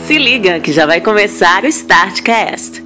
Se liga que já vai começar o Startcast.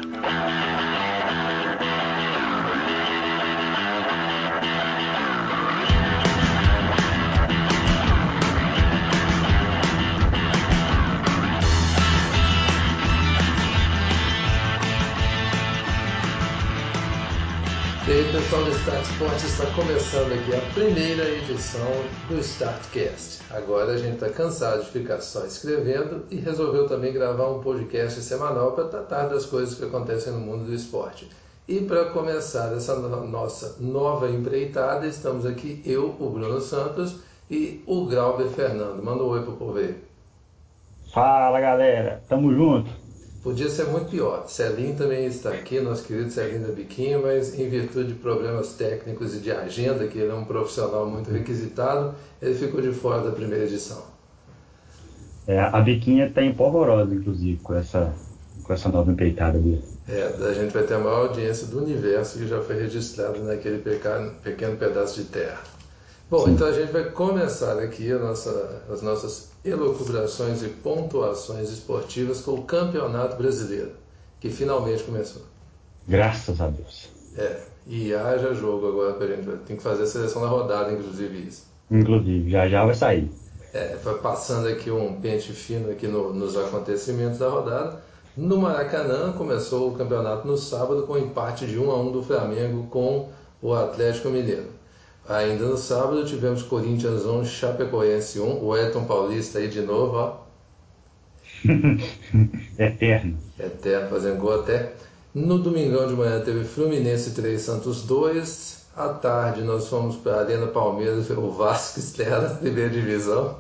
E aí, pessoal do Start Sports, está começando aqui a primeira edição do Startcast. Agora a gente está cansado de ficar só escrevendo e resolveu também gravar um podcast semanal para tratar das coisas que acontecem no mundo do esporte. E para começar essa nossa nova empreitada, estamos aqui eu, o Bruno Santos, e o Grauber Fernando. Manda um oi pro povo aí. Fala, galera, tamo junto. Podia ser muito pior. Celinho também está aqui, nosso querido Celinho da Biquinha, mas em virtude de problemas técnicos e de agenda, que ele é um profissional muito requisitado, ele ficou de fora da primeira edição. A Biquinha tá empolvorosa, inclusive, com essa nova empreitada dele. A gente vai ter a maior audiência do universo que já foi registrada naquele pequeno pedaço de terra. Bom, Sim. então a gente vai começar aqui as nossas elucubrações e pontuações esportivas com o Campeonato Brasileiro, que finalmente começou. Graças a Deus. E haja jogo agora pra gente. Tem que fazer a seleção da rodada, inclusive isso. Inclusive, já vai sair. Vai passando aqui um pente fino aqui nos acontecimentos da rodada. No Maracanã começou o campeonato no sábado com o empate de 1-1 do Flamengo com o Atlético Mineiro. Ainda no sábado tivemos Corinthians 1, Chapecoense 1, o Elton Paulista aí de novo, ó. Eterno. Eterno, fazendo gol até. No domingão de manhã teve Fluminense 3, Santos 2. À tarde nós fomos para a Arena Palmeiras ver o Vasco estrear na primeira divisão.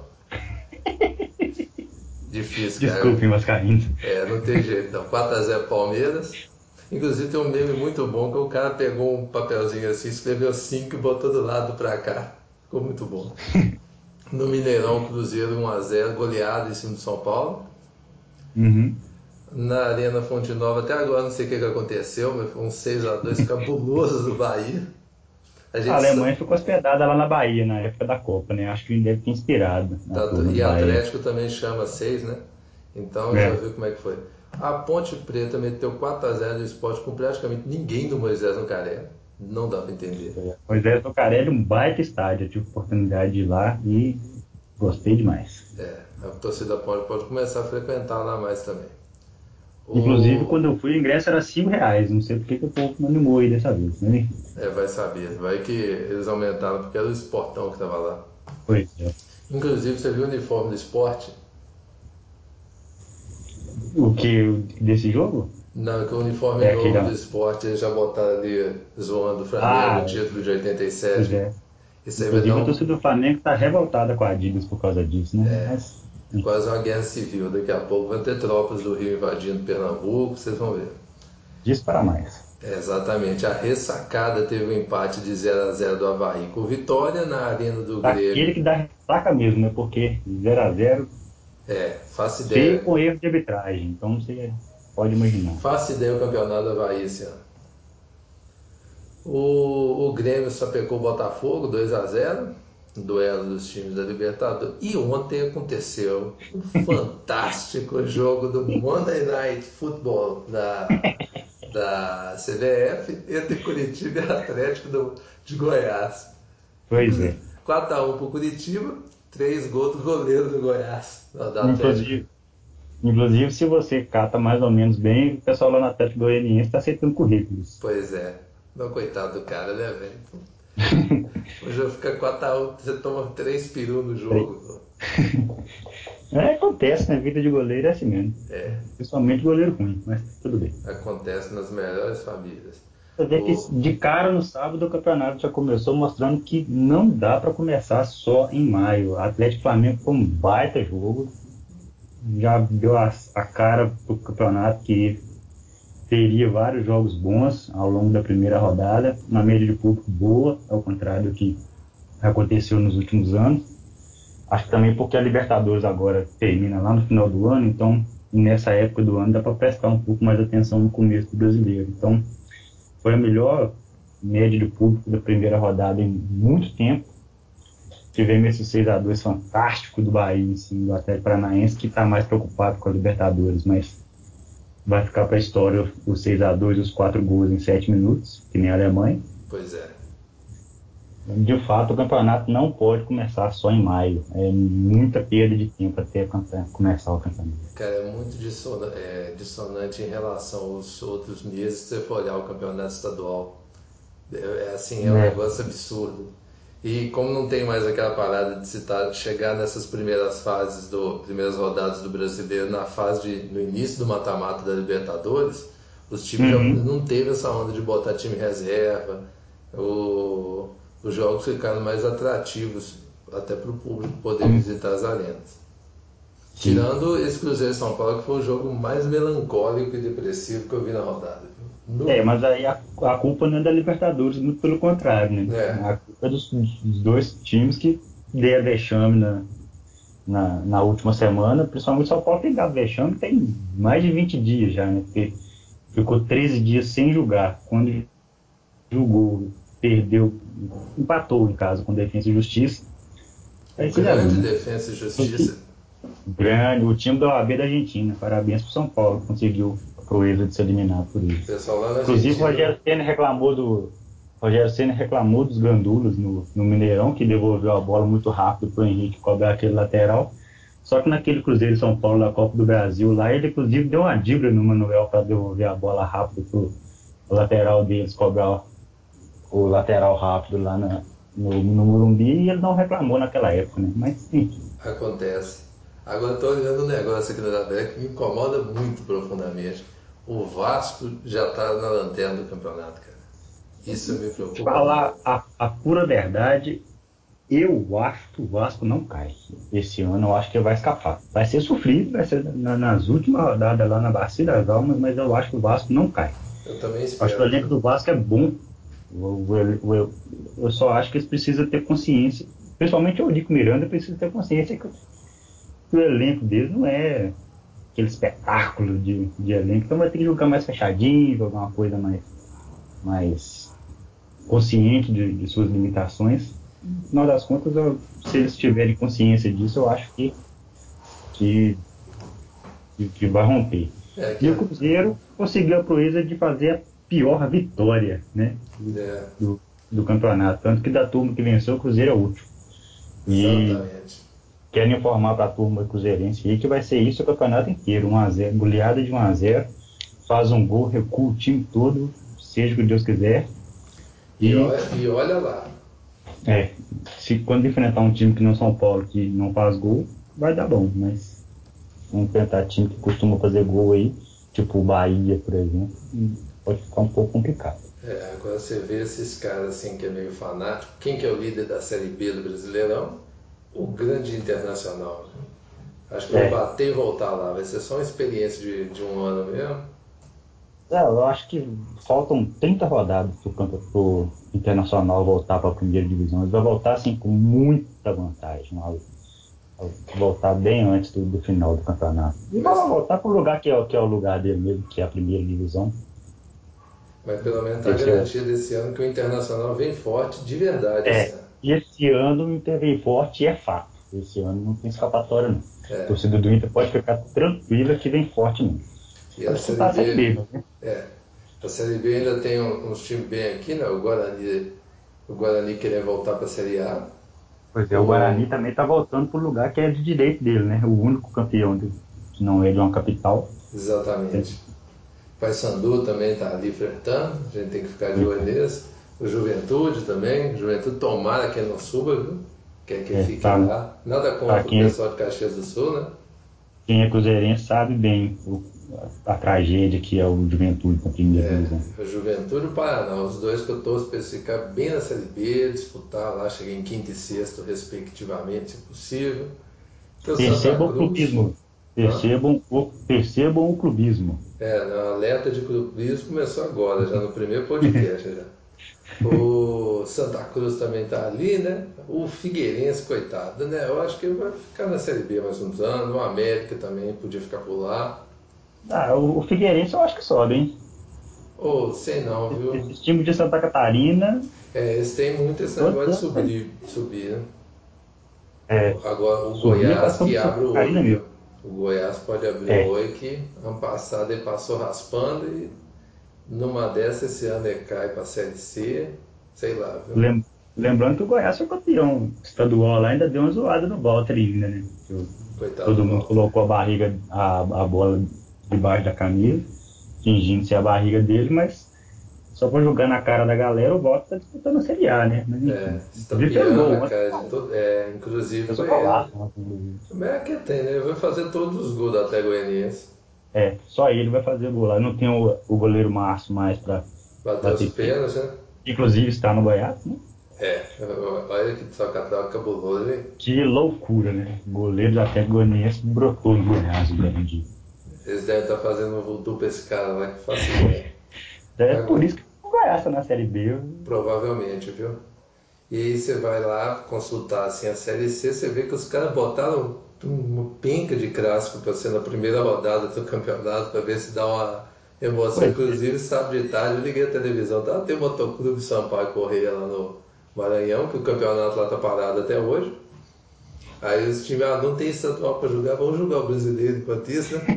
Difícil, cara. Desculpem, Mascarinhos. Não tem jeito não. 4-0 Palmeiras. Inclusive tem um meme muito bom que o cara pegou um papelzinho assim, escreveu 5 e botou do lado pra cá. Ficou muito bom. No Mineirão, Cruzeiro 1-0, goleado em cima do São Paulo. Uhum. Na Arena Fonte Nova, até agora não sei o que aconteceu, mas foi um 6-2 cabuloso do Bahia. A Alemanha ficou hospedada lá na Bahia, na época da Copa, né? Acho que deve ter inspirado na turma E do Bahia. Atlético também chama 6, né? Então já É. viu como é que foi. A Ponte Preta meteu 4-0 no Sport com praticamente ninguém do Moisés no Caré. Não dá pra entender. Moisés Lucarelli, um baita estádio. Eu tive oportunidade de ir lá e gostei demais. A torcida pode começar a frequentar lá mais também. Inclusive, quando eu fui, o ingresso era R$ 5. Não sei porque que o povo não animou aí dessa vez, né? Vai saber. Vai que eles aumentaram porque era o Esportão que estava lá. Pois é. Inclusive, você viu o uniforme do esporte? O que desse jogo? Não, que o uniforme É aquele. novo do esporte eles já botaram ali zoando o Flamengo, o Ah, título de pois 87. é. Isso aí vai dar Inclusive, a torcida do Flamengo tá revoltada com a Adidas por causa disso, né? Mas, quase uma guerra civil. Daqui a pouco vai ter tropas do Rio invadindo Pernambuco, vocês vão ver. diz para mais. Exatamente. A ressacada teve um empate de 0-0 do Avaí com vitória na Arena do Daquele Grêmio. que dá ressaca mesmo, né? Porque 0x0, Faço feio ideia. com erro de arbitragem. Então, você pode imaginar. Faço ideia o campeonato do Avaí esse ano. O Grêmio só pecou o Botafogo 2-0, duelo dos times da Libertadores. E ontem aconteceu um fantástico jogo do Monday Night Football da CBF entre Curitiba e Atlético de Goiás. Pois é. 4-1 para o Curitiba, 3 gols do goleiro do Goiás, do Atlético. Inclusive, se você cata mais ou menos bem, o pessoal lá no Atlético Goianiense está aceitando currículos. Pois é. Não, coitado do cara, né, velho? O jogo fica 4-1, você toma 3 perus no jogo. Acontece, né? Vida de goleiro é assim mesmo. Principalmente goleiro ruim, mas tudo bem. Acontece nas melhores famílias. Você vê que O, de cara no sábado o campeonato já começou mostrando que não dá para começar só em maio. Atlético e Flamengo foi um baita jogo, já deu a cara pro campeonato que teria vários jogos bons ao longo da primeira rodada, uma média de público boa, ao contrário do que aconteceu nos últimos anos. Acho que também porque a Libertadores agora termina lá no final do ano, então nessa época do ano dá para prestar um pouco mais atenção no começo do brasileiro. Então foi a melhor média de público da primeira rodada em muito tempo. tivemos esse 6-2 fantástico do Bahia, assim, do Atlético Paranaense, que está mais preocupado com a Libertadores, mas vai ficar para a história os 6-2 e os 4 gols em 7 minutos, que nem a Alemanha. Pois é. De fato, o campeonato não pode começar só em maio. É muita perda de tempo até começar o campeonato. Cara, é muito dissonante em relação aos outros meses, se você for olhar o campeonato estadual. É um negócio absurdo. E como não tem mais aquela parada de chegar nessas primeiras primeiras rodadas do Brasileiro, no início do mata-mata da Libertadores, os times já não teve essa onda de botar time reserva. Os jogos ficaram mais atrativos até para o público poder visitar as arenas. Sim. Tirando esse Cruzeiro e São Paulo, que foi o jogo mais melancólico e depressivo que eu vi na rodada. Mas aí a culpa não é da Libertadores, muito pelo contrário, né? A culpa é dos dois times que deram vexame na última semana, principalmente o São Paulo tem dado vexame tem mais de 20 dias já, né? Porque ficou 13 dias sem jogar. Quando jogou, perdeu, empatou em casa com Defensa e Justiça. Aí você já viu, né? Defensa e Justiça. Grande, o time da OAB da Argentina. Parabéns pro São Paulo, conseguiu a proeza de se eliminar por isso. Pessoal lá na Inclusive, Argentina. Rogério Ceni reclamou dos gandulas no Mineirão, que devolveu a bola muito rápido pro Henrique cobrar aquele lateral. Só que naquele Cruzeiro de São Paulo na Copa do Brasil, lá ele inclusive deu uma dibra no Manuel para devolver a bola rápido pro lateral deles cobrar o lateral rápido lá no Morumbi, e ele não reclamou naquela época, né? Mas sim. Acontece. Agora estou olhando um negócio aqui no Tabela que me incomoda muito profundamente. O Vasco já está na lanterna do campeonato, cara. Isso me preocupa Falar muito. a pura verdade, eu acho que o Vasco não cai. Esse ano eu acho que vai escapar. Vai ser sofrido, vai ser nas últimas rodadas lá na Bacia das Almas, mas eu acho que o Vasco não cai. Eu também Acho que o espero. elenco do Vasco é bom. Eu só acho que eles precisam ter consciência, principalmente o Nico Miranda precisa ter consciência que o elenco deles não é aquele espetáculo de elenco, então vai ter que jogar mais fechadinho, jogar uma coisa mais consciente de suas limitações. No final das contas, se eles tiverem consciência disso, eu acho que vai romper. E o Cruzeiro conseguiu a proeza de fazer a pior vitória, né, do campeonato. Tanto que da turma que venceu, o Cruzeiro é o último. E Exatamente. quero informar para a turma cruzeirense aí que vai ser isso o campeonato inteiro. 1-0, goleada de 1-0, faz um gol, recua o time todo, seja o que Deus quiser. E olha lá. Se quando enfrentar um time que não São Paulo, que não faz gol, vai dar bom, mas enfrentar time que costuma fazer gol aí, tipo o Bahia, por exemplo, pode ficar um pouco complicado. Agora você vê esses caras assim que é meio fanático. Quem que é o líder da Série B do Brasileirão? O grande Internacional. Acho que vai bater e voltar lá. Vai ser só uma experiência de um ano mesmo. Eu acho que faltam 30 rodadas pro Internacional voltar para a primeira divisão. Ele vai voltar assim com muita vantagem, voltar bem antes do final do campeonato. E vai voltar para o lugar que é o lugar dele mesmo, que é a primeira divisão. Mas pelo menos está garantido esse ano que o Internacional vem forte de verdade esse ano. E esse ano o Inter vem forte e é fato. Esse ano não tem escapatória, não. A torcida do Inter pode ficar tranquila que vem forte mesmo. E a Série B, a Série B ainda tem uns times bem aqui, né? O Guarani querendo voltar para a Série A. Pois é, o Guarani também está voltando para o lugar que é de direito dele, né? O único campeão que não é de uma capital. Exatamente. O Paysandu também está ali flertando, a gente tem que ficar de olho nesse. O Juventude também, Juventude tomara que ele não suba, viu? Quer que fique lá. Nada contra o pessoal de Caxias do Sul, né? Quem é cruzeirense sabe bem a tragédia que é o Juventude na primeira divisão. O Juventude e o Paraná, os dois que eu torço para eles ficar bem na Série B, disputar lá, chegar em quinto e sexto, respectivamente, se possível. Percebam o clubismo. Percebam o clubismo. A alerta de clubismo começou agora, já no primeiro podcast. Já. O Santa Cruz também está ali, né? O Figueirense, coitado, né? Eu acho que ele vai ficar na Série B mais uns anos. O América também podia ficar por lá. O Figueirense eu acho que sobe, hein? Sei não, viu? Esse time de Santa Catarina. Eles têm muito esse negócio de subir, né? É, Agora o subia Goiás quase como que se abre o cair olho, na viu? mesmo. O Goiás pode abrir o É, olho que ano passado ele passou raspando e numa dessas esse ano ele cai para a Série C, sei lá, viu? lem- lembrando que o Goiás foi campeão estadual lá, ainda deu uma zoada no Walter ainda, né? Coitado do Todo mundo Walter. colocou a bola debaixo da camisa, fingindo ser a barriga dele, mas só pra jogar na cara da galera, o Walter tá disputando a Série A, né? Mas enfim, inclusive fez Estapeando gol a ontem, cara de todo. Inclusive fez um foi ele. golaço ontem, inclusive. Como é que tem, né? Ele vai fazer todos os gols da Atlético Goianiense. Só ele vai fazer gol lá. Não tem o goleiro Márcio mais pra Bateu os bater pênalti. pênaltis, né? Inclusive está no Goiás, né? Olha que socadão cabuloso, hein? Que loucura, né? O goleiro da Atlético Goianiense brotou em Goiás, o grande. Eles devem estar fazendo um voodoo pra esse cara lá, que faço ideia. É por Agora, isso que o Goiás tá na Série B. provavelmente, viu? E aí você vai lá consultar assim, a Série C, você vê que os caras botaram uma penca de clássico para ser na primeira rodada do campeonato, para ver se dá uma emoção. Pois Inclusive, sábado de tarde eu liguei a televisão, tá? Tem o Motoclube Sampaio Correia lá no Maranhão, que o campeonato lá tá parado até hoje. Aí os times, não tem estadual para jogar, vamos jogar o brasileiro enquanto isso, né?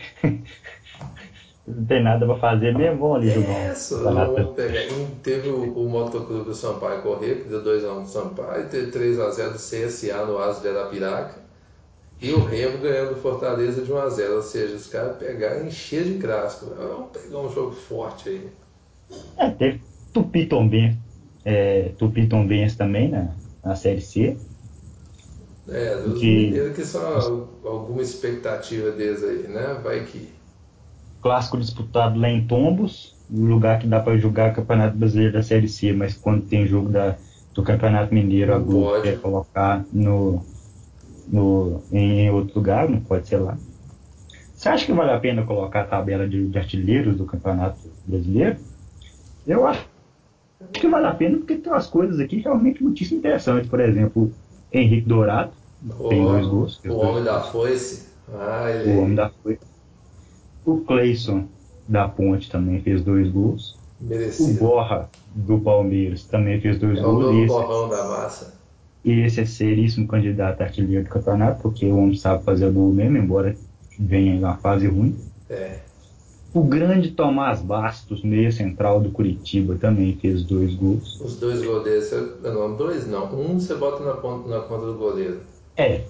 não tem nada pra fazer mesmo, vamos ali jogar um Isso, campeonato. vamos pegar. Teve o Motoclube do Sampaio Correia, que deu 2x1 do Sampaio, teve 3x0 do CSA no Asa de Arapiraca. E o Remo ganhando do Fortaleza de 1x0. Ou seja, os caras pegaram e encher de clássico. Vamos pegar um jogo forte aí. Teve Tupi Tombense também na Série C, Dos que mineiros que são alguma expectativa deles aí, né? Vai que. clássico disputado lá em Tombos, um lugar que dá para jogar Campeonato Brasileiro da Série C, mas quando tem jogo do Campeonato Mineiro, a Não Globo pode. quer colocar em outro lugar, não pode ser lá. Você acha que vale a pena colocar a tabela de artilheiros do Campeonato Brasileiro? Eu acho que vale a pena porque tem umas coisas aqui realmente muitíssimo interessantes. Por exemplo, Henrique Dourado tem dois gols, O fez dois homem da gols. foice. Ele O homem aí. da Folha. O Cleison da Ponte também fez dois gols. O Merecido. Borra do Palmeiras também fez dois É o gols. novo borrão da massa. E esse é seríssimo candidato a artilheiro do campeonato, porque o homem sabe fazer gol mesmo, embora venha em uma fase ruim. É. O grande Tomás Bastos, meia central do Curitiba, também fez dois gols. Os dois gols desse. Não, dois não. Um você bota na conta do goleiro. É,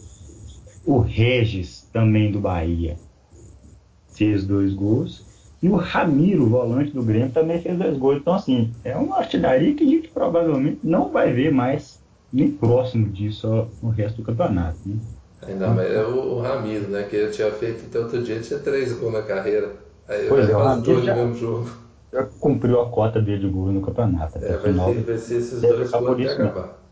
o Regis, também do Bahia, fez dois gols. E o Ramiro, volante do Grêmio, também fez dois gols. Então, assim, é uma artilharia que a gente provavelmente não vai ver mais nem próximo disso no resto do campeonato. Né? Ainda mais é o Ramiro, né? Que ele tinha feito até outro dia, tinha 3 gols na carreira. Aí ele Pois vai é, o quase Ramiro dois no mesmo jogo. já cumpriu a cota dele de gol no campeonato. Até o final Vai ser esses deve dois ficar por gols até isso mesmo. acabar.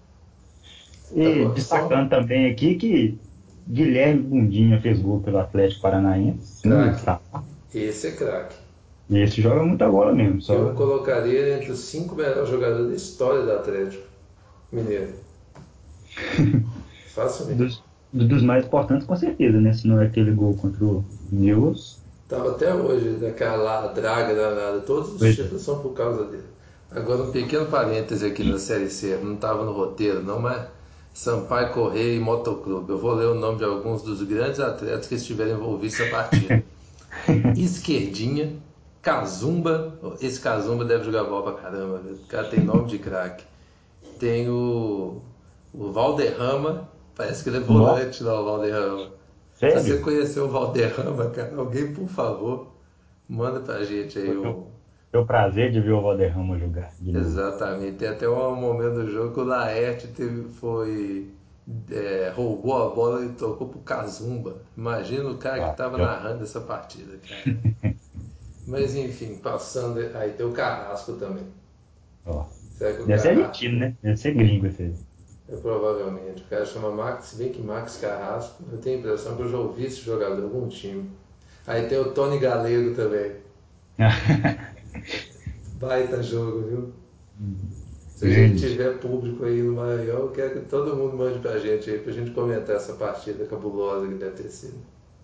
E Agora, destacando também aqui que Guilherme Bundinha fez gol pelo Atlético Paranaense. craque. Esse é craque. E esse joga muita bola mesmo. Eu colocaria ele entre os 5 melhores jogadores da história do Atlético Mineiro. Facilmente. Dos mais importantes, com certeza, né? Se não é aquele gol contra o News. Tava até hoje naquela draga danada. Todos os Pois é. títulos são por causa dele. Agora um pequeno parêntese aqui na Série C. Não estava no roteiro, não, mas Sampaio Correia e Motoclube. Eu vou ler o nome de alguns dos grandes atletas que estiveram envolvidos nessa partida. Esquerdinha, Cazumba. Esse Cazumba deve jogar bola pra caramba, viu? O cara tem nome de craque. Tem o Valderrama, parece que ele é Nó, volante lá, o Valderrama. Se você sério? conheceu o Valderrama, cara, alguém, por favor, manda pra gente aí Eu o. tenho o prazer de ver o Valderrama jogar de novo. Exatamente. Tem até um momento do jogo que o Laerte roubou a bola e tocou pro Cazumba. Imagina o cara que Ah, tava narrando essa partida, cara. Mas enfim, passando. Aí tem o Carrasco também. ó. Será que o Deve ser Carrasco. argentino, né? Deve ser gringo esse aí. Provavelmente. O cara chama Max, se bem que Max Carrasco, eu tenho a impressão que eu já ouvi esse jogador em algum time. Aí tem o Tony Galego também. Baita jogo, viu? Se a gente Grande. tiver público aí no Maranhão, eu quero que todo mundo mande pra gente aí, pra gente comentar essa partida cabulosa que deve ter sido.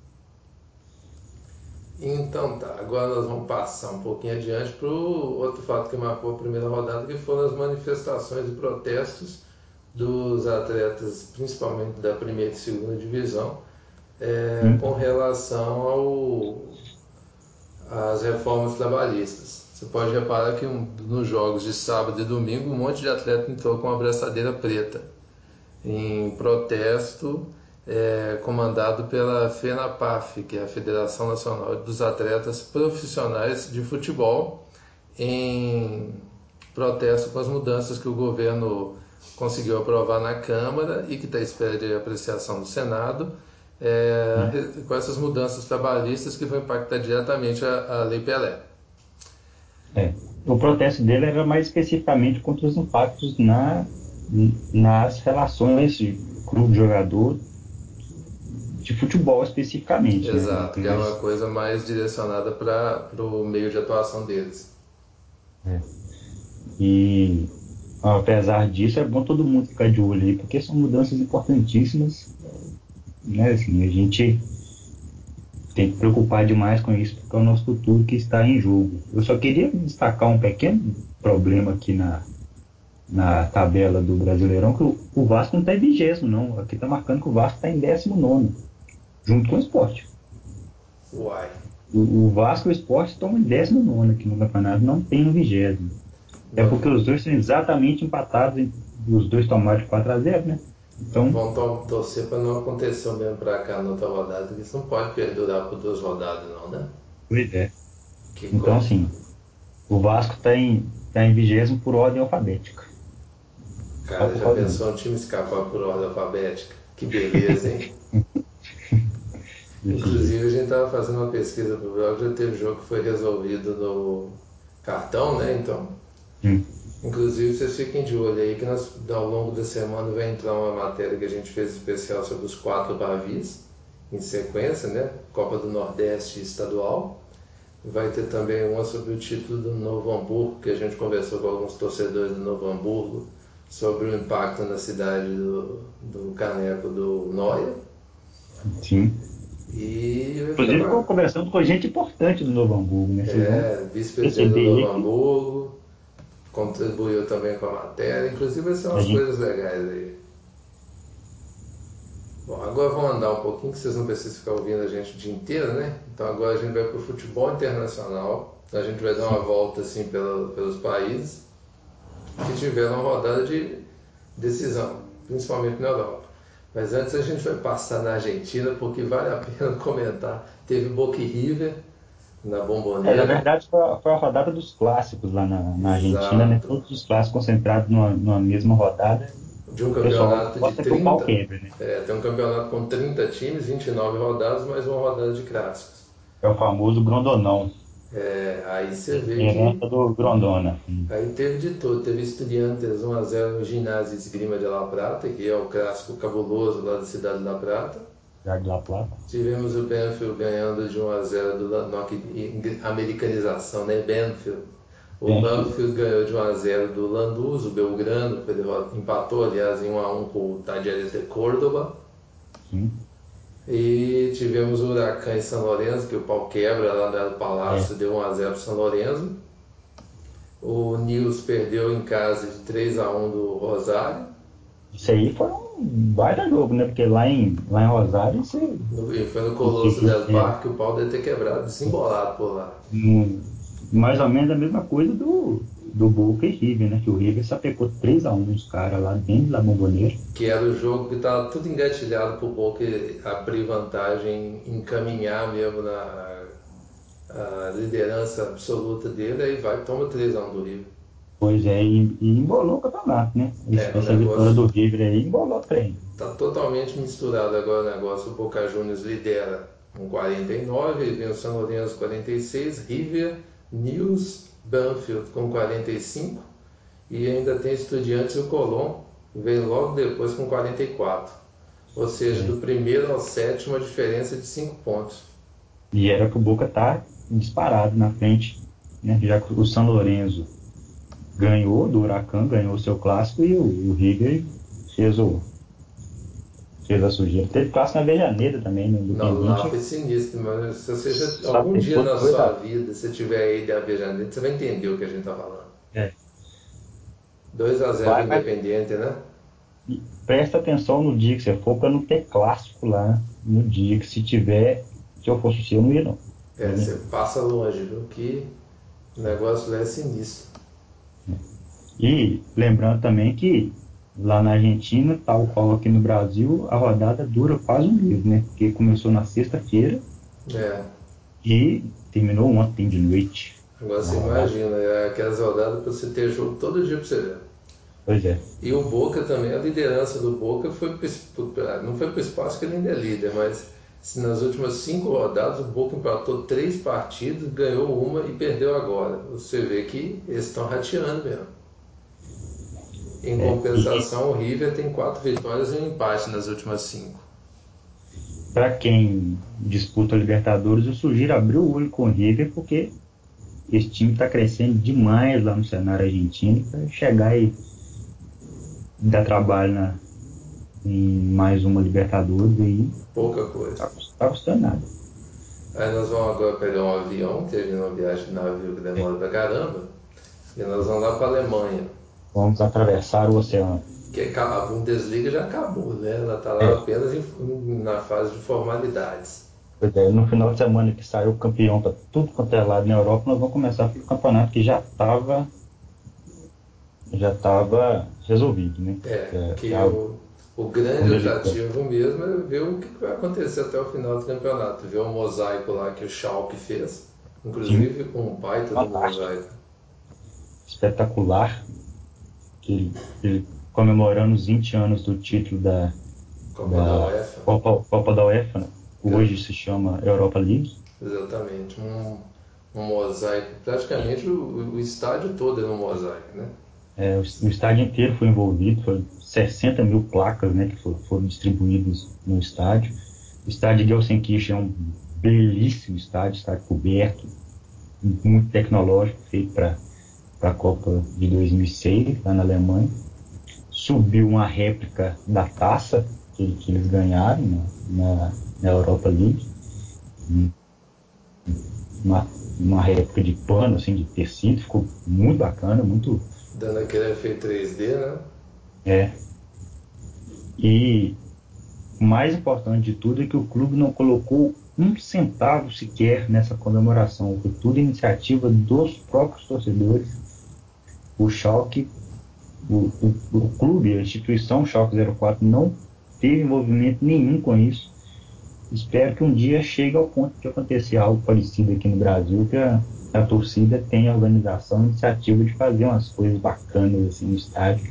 Então tá, agora nós vamos passar um pouquinho adiante para o outro fato que marcou a primeira rodada, que foram as manifestações e protestos dos atletas, principalmente da primeira e segunda divisão, com relação às reformas trabalhistas. Você pode reparar que nos jogos de sábado e domingo um monte de atleta entrou com a braçadeira preta em protesto comandado pela FENAPAF, que é a Federação Nacional dos Atletas Profissionais de Futebol, em protesto com as mudanças que o governo conseguiu aprovar na Câmara e que está à espera de apreciação do Senado, com essas mudanças trabalhistas que vão impactar diretamente a Lei Pelé. O protesto dele era mais especificamente contra os impactos nas relações de clube-jogador de futebol especificamente. Exato, né? que é uma coisa mais direcionada para o meio de atuação deles. E apesar disso, é bom todo mundo ficar de olho aí, porque são mudanças importantíssimas, né? Assim, a gente tem que preocupar demais com isso, porque é o nosso futuro que está em jogo. Eu só queria destacar um pequeno problema aqui na tabela do Brasileirão, que o Vasco não está em 20º, não. Aqui está marcando que o Vasco está em 19º, junto com o Sport. Uai. O Vasco e o Sport estão em 19º aqui no campeonato, não tem um 20º. É porque os dois são exatamente empatados, os dois tomaram de 4-0, né? Então, vamos torcer para não acontecer o mesmo para cá na outra rodada, porque isso não pode perdurar por 2 rodadas, não, né? pois é. Que Então, coisa. assim, o Vasco está em 20º por ordem alfabética. Cara, já pensou um time escapar por ordem alfabética? Que beleza, hein? Inclusive, a gente estava fazendo uma pesquisa para o blog, já teve jogo que foi resolvido no cartão, né? Então, inclusive, vocês fiquem de olho aí que ao longo da semana vai entrar uma matéria que a gente fez especial sobre os 4 Bavis, em sequência, né? Copa do Nordeste estadual. Vai ter também uma sobre o título do Novo Hamburgo, que a gente conversou com alguns torcedores do Novo Hamburgo sobre o impacto na cidade do caneco do Neuer. Sim. E Inclusive, estou conversando com gente importante do Novo Hamburgo, né? vice-presidente do Novo Hamburgo, contribuiu também com a matéria. Inclusive, vai ser umas coisas legais aí. Bom, agora vamos andar um pouquinho, que vocês não precisam ficar ouvindo a gente o dia inteiro, né? Então agora a gente vai para o futebol internacional. A gente vai dar uma volta assim pelos países que tiveram uma rodada de decisão, principalmente na Europa. Mas antes a gente vai passar na Argentina, porque vale a pena comentar. Teve Boca e River na Bombonera. Na verdade, foi a rodada dos clássicos lá na Argentina, né? Todos os clássicos concentrados numa mesma rodada. De um campeonato de 30. Que o pau quebra, né? Tem um campeonato com 30 times, 29 rodadas, mais uma rodada de clássicos. É o famoso Grondonão. Aí você vê Herança do Grondona. Aí teve de tudo. Teve Estudiantes 1-0 no Ginásio Esgrima de La Plata, que é o clássico cabuloso lá da cidade de La Plata. Já de La Plata. Tivemos o Banfield ganhando de 1-0 do americanização, né? Banfield. O Banfield ganhou de 1-0 do Lanús, o Belgrano, ele empatou, aliás, em 1-1 com o Talleres de Córdoba. Sim. E tivemos o Huracan em São Lourenço, que o pau quebra lá no Palácio, deu 1-0 para o São Lourenço. O Nils perdeu em casa de 3-1 do Rosário. Isso aí foi um baita jogo, né? Porque lá em Rosário E foi no Colosso del Parque que o pau deve ter quebrado, desembolado por lá. Mais ou menos a mesma coisa do Boca e River, né? Que o River sapecou 3-1 os caras lá dentro da Bombonera. Que era o jogo que estava tudo engatilhado pro Boca abrir vantagem, encaminhar mesmo na liderança absoluta dele, aí toma 3-1 do River. Pois é, e embolou o campeonato, né? Essa vitória do River aí embolou o trem. Está totalmente misturado agora o negócio. O Boca Juniors lidera com 49, vem o São Lourenço 46, River, Nils, Banfield com 45 e ainda tem Estudiantes e o Colón, vem logo depois com 44. Ou seja, do primeiro ao sétimo a diferença de 5 pontos. E era que o Boca tá disparado na frente, né? Já que o São Lourenço ganhou do Huracan, ganhou o seu clássico e o River fez a sujeira. Teve clássico na Avejaneda também, no Não, lá foi sinistro, mas se você algum dia na sua vida você tiver aí de Avejaneda, você vai entender o que a gente tá falando. 2-0 Independiente, né? E presta atenção no dia que você for para não ter clássico lá no dia, que se tiver, se eu fosse você, eu não ia não. Você passa longe, viu? Que o negócio lá é sinistro. E lembrando também que lá na Argentina, tal qual aqui no Brasil, a rodada dura quase um mês, né? Porque começou na sexta-feira É. e terminou ontem de noite. Agora você imagina, aquelas rodadas para você ter jogo todo dia para você ver. Pois é. E o Boca também, a liderança do Boca não foi para o espaço que ele ainda é líder, mas nas últimas 5 rodadas o Boca empatou 3 partidas, ganhou uma e perdeu agora. Você vê que eles estão rateando mesmo. Em compensação, o River tem 4 vitórias e um empate nas últimas 5. Para quem disputa a Libertadores, eu sugiro abrir o olho com o River, porque esse time está crescendo demais lá no cenário argentino para chegar e dar trabalho em mais uma Libertadores aí. Pouca coisa. Tá custando nada. Aí nós vamos agora pegar um avião, que a gente não viaja de navio que demora pra caramba, e nós vamos lá para a Alemanha. Vamos atravessar o oceano. Que a Bundesliga já acabou, né? Ela está lá apenas na fase de formalidades. Pois é, no final de semana que saiu o campeão para tudo quanto é lado na Europa, nós vamos começar pelo campeonato que já estava resolvido, né? O grande atrativo mesmo é ver o que vai acontecer até o final do campeonato. Ver o mosaico lá que o Schalke fez, inclusive um baita do mosaico. Espetacular, que ele comemorando os 20 anos do título da Copa da UEFA, né? Hoje se chama Europa League. Exatamente, um mosaico, praticamente o estádio todo é um mosaico, né? O estádio inteiro foi envolvido, foram 60 mil placas, né, que foram distribuídas no estádio. O estádio de Gelsenkirchen é um belíssimo estádio coberto, muito tecnológico, feito para a Copa de 2006, lá na Alemanha. Subiu uma réplica da taça que eles ganharam na Europa League, uma réplica de pano, assim, de tecido, ficou muito bacana, muito... Dando aquele efeito 3D, né? E o mais importante de tudo é que o clube não colocou um centavo sequer nessa comemoração. Foi tudo iniciativa dos próprios torcedores. O Schalke, o clube, a instituição Schalke 04 não teve envolvimento nenhum com isso. Espero que um dia chegue ao ponto de acontecer algo parecido aqui no Brasil, que a torcida tenha a organização, a iniciativa de fazer umas coisas bacanas assim, no estádio, que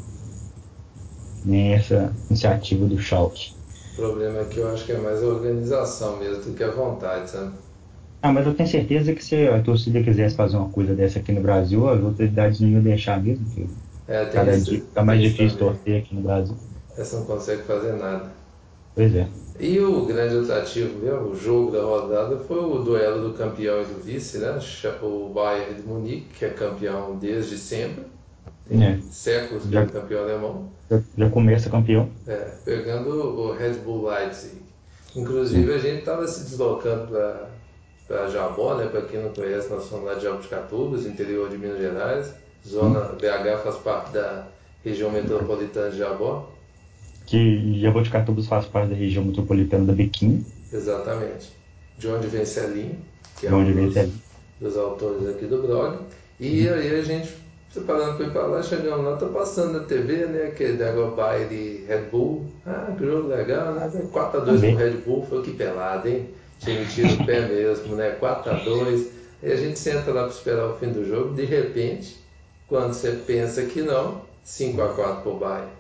nem essa iniciativa do Schalke. O problema é que eu acho que é mais a organização mesmo do que a vontade, sabe? Mas eu tenho certeza que se a torcida quisesse fazer uma coisa dessa aqui no Brasil, as autoridades não iam deixar mesmo, porque cada dia fica mais difícil torcer aqui no Brasil. Essa não consegue fazer nada. Pois é. E o grande atrativo mesmo, o jogo da rodada, foi o duelo do campeão e do vice, né? O Bayern de Munique, que é campeão desde sempre, tem séculos que é campeão alemão. Já começa campeão. Pegando o Red Bull Leipzig. Inclusive, a gente estava se deslocando para Jabó, né? Para quem não conhece, nós somos lá de Jabuticatubas, interior de Minas Gerais. Zona BH faz parte da região metropolitana de Jabó. Que Jaboticatubas faz parte da região metropolitana da Bequim. Exatamente. De onde vem Celinho, que é um dos autores aqui do blog. E aí a gente, separando para ir para lá, chegamos lá, tá passando na TV, né? Aquele negócio Bayern Red Bull. Que jogo legal, né? 4x2 pro Red Bull, foi que pelado, hein? Tinha metido o pé mesmo, né? 4x2. E a gente senta lá para esperar o fim do jogo, de repente, quando você pensa que não, 5x4 pro Bayern.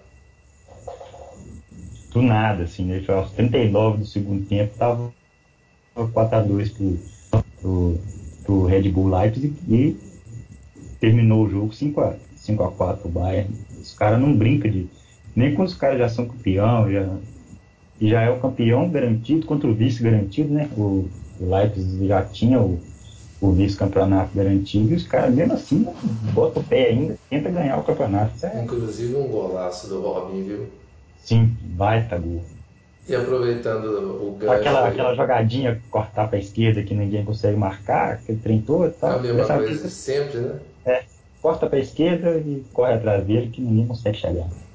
Do nada, assim, né? Aos 39 do segundo tempo, tava 4x2 pro Red Bull Leipzig e terminou o jogo 5x4 pro Bayern. Os caras não brincam nem quando os caras já são campeão, já é o campeão garantido contra o vice garantido, né? O Leipzig já tinha o vice-campeonato garantido e os caras, mesmo assim, botam o pé ainda, tenta ganhar o campeonato. Inclusive um golaço do Robin, viu? Sim, baita gol. E aproveitando o gancho aquela jogadinha, cortar para a esquerda que ninguém consegue marcar, aquele trem todo e tal. É a mesma coisa de sempre, né? Corta para a esquerda e corre atrás dele que ninguém consegue chegar.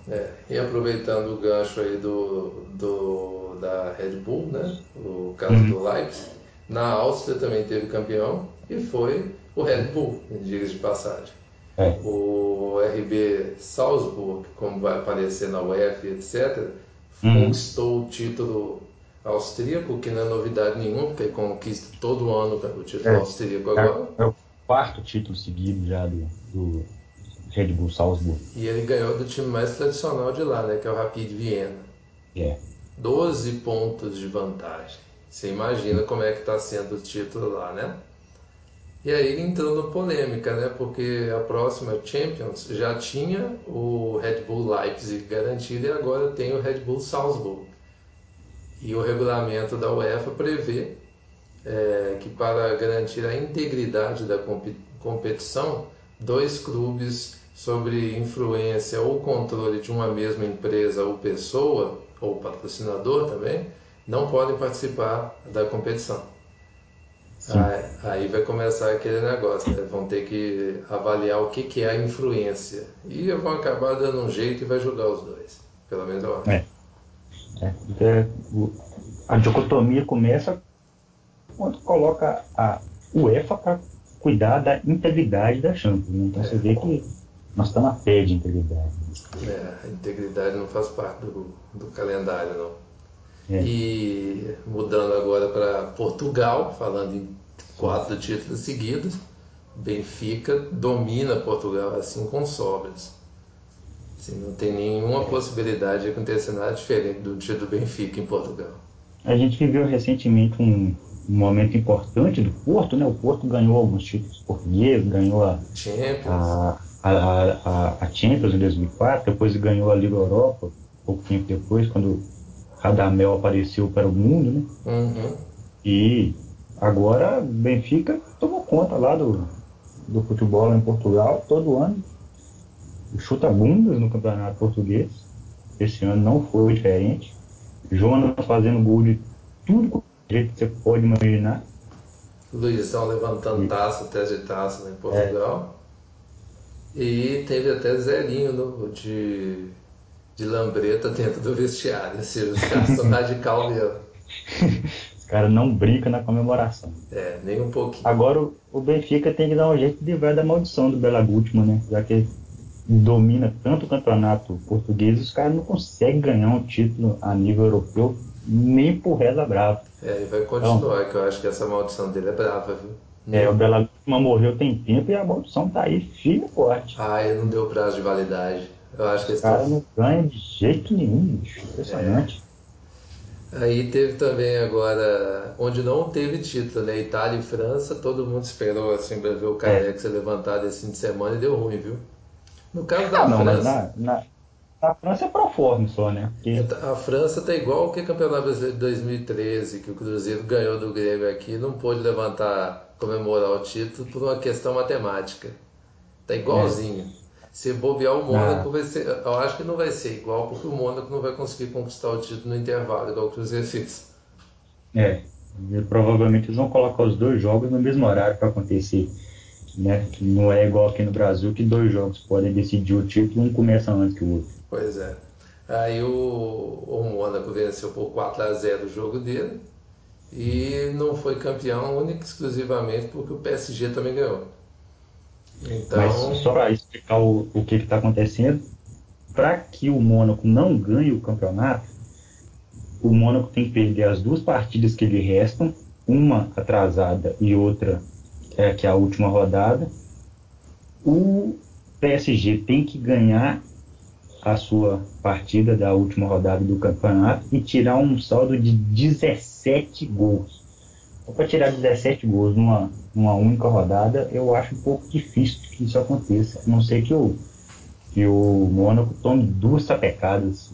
E aproveitando o gancho aí da Red Bull, né? O caso do Leipzig, na Áustria também teve campeão e foi o Red Bull, diga de passagem. O RB Salzburg, como vai aparecer na UEFA, etc., conquistou o título austríaco, que não é novidade nenhuma, porque conquista todo ano o título austríaco agora. É o quarto título seguido já do Red Bull Salzburg. E ele ganhou do time mais tradicional de lá, né, que é o Rapid Viena. 12 pontos de vantagem. Você imagina como é que está sendo o título lá, né? E aí ele entrou na polêmica, né? Porque a próxima Champions já tinha o Red Bull Leipzig garantido e agora tem o Red Bull Salzburg. E o regulamento da UEFA prevê que para garantir a integridade da competição, dois clubes sobre influência ou controle de uma mesma empresa ou pessoa, ou patrocinador também, não podem participar da competição. Aí vai começar aquele negócio, né? Vão ter que avaliar o que é a influência. E vão acabar dando um jeito e vai julgar os dois. Pelo menos eu acho. A dicotomia começa quando coloca a UEFA para cuidar da integridade da Champions. Né? Então você vê que nós estamos a pé de integridade. A integridade não faz parte do calendário, não. E mudando agora para Portugal, falando em 4 títulos seguidos, Benfica domina Portugal assim com sobras. Assim, não tem nenhuma possibilidade de acontecer nada diferente do título do Benfica em Portugal. A gente viveu recentemente um momento importante do Porto, né? O Porto ganhou alguns títulos portugueses, ganhou a Champions em 2004, depois ganhou a Liga Europa, pouco tempo depois, quando Radamel apareceu para o mundo, né? E agora o Benfica tomou conta lá do futebol em Portugal, todo ano chuta bundas no campeonato português. Esse ano não foi diferente. Jonas fazendo gol de tudo que você pode imaginar. Luizão levantando taça atrás de taça em Portugal. E teve até zerinho de lambreta dentro do vestiário. Assim, os caras são radical mesmo. Os caras não brincam na comemoração. Nem um pouquinho. Agora o Benfica tem que dar um jeito de livrar da maldição do Bela Gutmann, né? Já que domina tanto o campeonato português, os caras não conseguem ganhar um título a nível europeu nem por reza brava. E vai continuar, então, que eu acho que essa maldição dele é brava, viu? O Bela Gutmann morreu tem tempo e a maldição tá aí firme e forte. Ele não deu prazo de validade. Eu acho que os caras não ganham de jeito nenhum, bicho. Impressionante. Aí teve também agora, onde não teve título, né? Itália e França, todo mundo esperou assim para ver o Careca ser levantado esse fim de semana e deu ruim, viu? No caso da França. Mas na França é pro forma só, né? Porque a França tá igual que o Campeonato Brasileiro de 2013, que o Cruzeiro ganhou do Grêmio aqui e não pôde levantar, comemorar o título por uma questão matemática. Tá igualzinho. Se bobear o Mônaco, vai ser, eu acho que não vai ser igual, porque o Mônaco não vai conseguir conquistar o título no intervalo, igual o Cruzeiro fez. Provavelmente eles vão colocar os dois jogos no mesmo horário para acontecer, né? Não é igual aqui no Brasil, que 2 jogos podem decidir o título, um começa antes que o outro. Pois é. Aí o Mônaco venceu por 4-0 o jogo dele e não foi campeão único e exclusivamente porque o PSG também ganhou. Então, mas só para explicar o que está acontecendo, para que o Mônaco não ganhe o campeonato, o Mônaco tem que perder as 2 partidas que lhe restam, uma atrasada e outra que é a última rodada. O PSG tem que ganhar a sua partida da última rodada do campeonato e tirar um saldo de 17 gols. Para tirar 17 gols numa única rodada, eu acho um pouco difícil que isso aconteça. A não ser que o Mônaco tome 2 sapecadas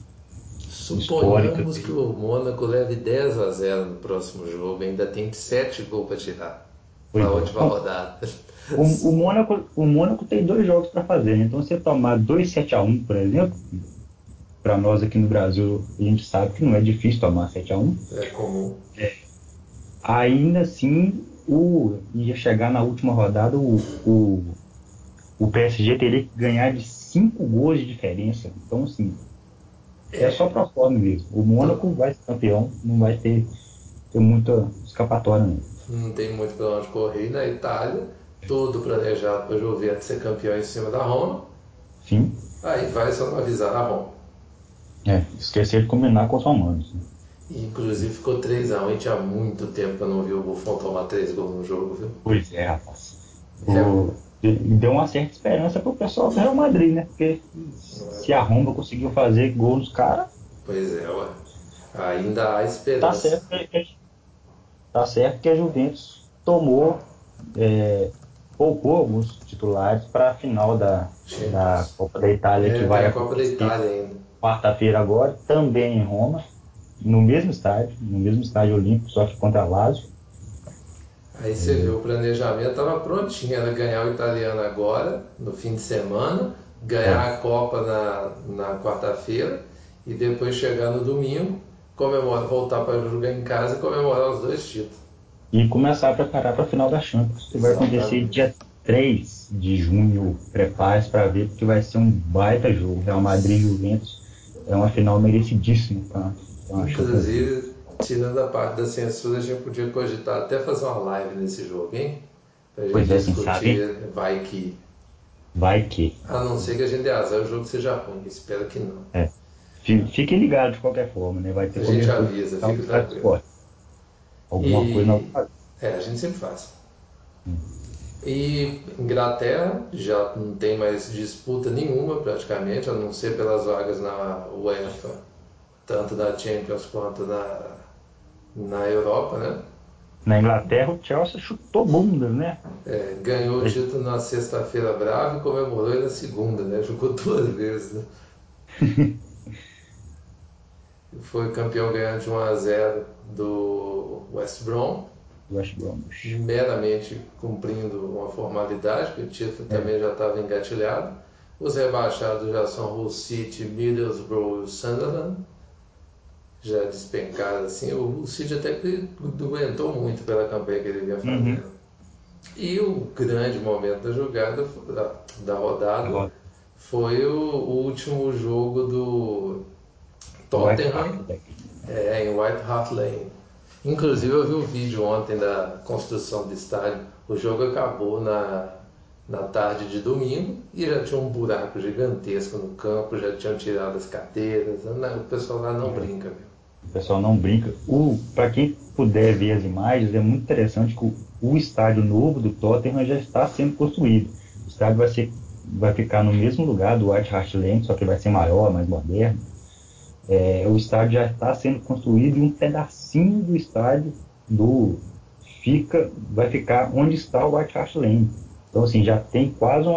suponhamos que o Mônaco leve 10-0 no próximo jogo, ainda tem 7 gols para tirar na última rodada. O Mônaco tem 2 jogos para fazer, né? Então você tomar 2-7-1, por exemplo, para nós aqui no Brasil, a gente sabe que não é difícil tomar 7-1. É comum. Ainda assim, ia chegar na última rodada, o o PSG teria que ganhar de 5 gols de diferença. Então, assim, é só pro forma mesmo. O Mônaco vai ser campeão, não vai ter muita escapatória, não. Não tem muito para onde correr. E na Itália, tudo planejado para a Juventus ser campeão em cima da Roma. Sim. Aí vai só não avisar a Roma. Esquecer de combinar com os romanos. Né? Inclusive ficou 3-1 e tinha muito tempo que eu não vi o Buffon tomar 3 gols no jogo, viu? Pois é, rapaz. Deu uma certa esperança pro pessoal do Real Madrid, né? Porque se a Roma conseguiu fazer gol nos caras. Pois é, ué. Ainda há esperança. Tá certo que a Juventus poupou alguns titulares para a final da Copa da Itália, que Tem vai a Copa da acontecer Itália ainda. quarta-feira agora, também em Roma, no mesmo estádio olímpico, só que contra a Lazio. Aí você vê, o planejamento estava prontinho, era ganhar o italiano agora, no fim de semana, ganhar a Copa na quarta-feira e depois chegar no domingo, voltar para jogar em casa e comemorar os 2 títulos. E começar a preparar para a final da Champions, que vai acontecer dia 3 de junho. Prepare-se para ver, porque vai ser um baita jogo. Real Madrid e Juventus é uma final merecidíssima. Tá? Inclusive, tirando a parte da censura, a gente podia cogitar até fazer uma live nesse jogo, hein? Pra gente discutir, vai que. A não ser que a gente dê azar, o jogo seja ruim, espero que não. Fique ligado de qualquer forma, né? Vai ter a gente avisa, fica tranquilo. Alguma coisa não faz. A gente sempre faz. E Inglaterra já não tem mais disputa nenhuma praticamente, a não ser pelas vagas na UEFA, tanto na Champions quanto na Europa, né? Na Inglaterra o Chelsea chutou bundas, né? Ganhou o título na sexta-feira brava e comemorou na segunda, né? Jogou 2 vezes, né? Foi campeão ganhando de 1-0 do West Brom. Meramente cumprindo uma formalidade, porque o título também já estava engatilhado. Os rebaixados já são Hull City, Middlesbrough e Sunderland. Já despencaram assim. O Hull City até que aguentou muito pela campanha que ele vinha fazendo. E o grande momento da jogada, da rodada, foi o último jogo do Tottenham em White Hart Lane. Inclusive eu vi um vídeo ontem da construção do estádio. O jogo acabou na tarde de domingo e já tinha um buraco gigantesco no campo, já tinham tirado as cadeiras. O pessoal lá não brinca, meu. O pessoal não brinca. Para quem puder ver as imagens, é muito interessante que o estádio novo do Tottenham já está sendo construído. O estádio vai ficar no mesmo lugar do White Hart Lane, só que vai ser maior, mais moderno. O estádio já está sendo construído e um pedacinho do estádio vai ficar onde está o White Hart Lane. Então, assim, já tem quase